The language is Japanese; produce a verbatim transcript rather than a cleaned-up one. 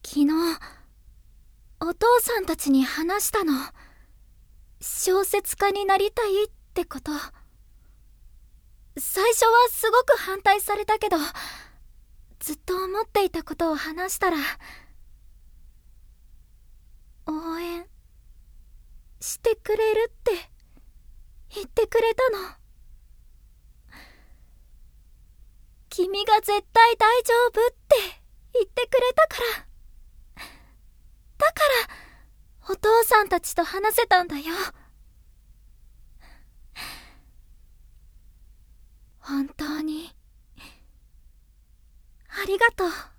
昨日お父さんたちに話したの。小説家になりたいってこと。最初はすごく反対されたけど、ずっと思っていたことを話したら応援してくれるって言ってくれたの。君が絶対大丈夫って言ってくれたから。だからお父さんたちと話せたんだよ。本当にありがとう。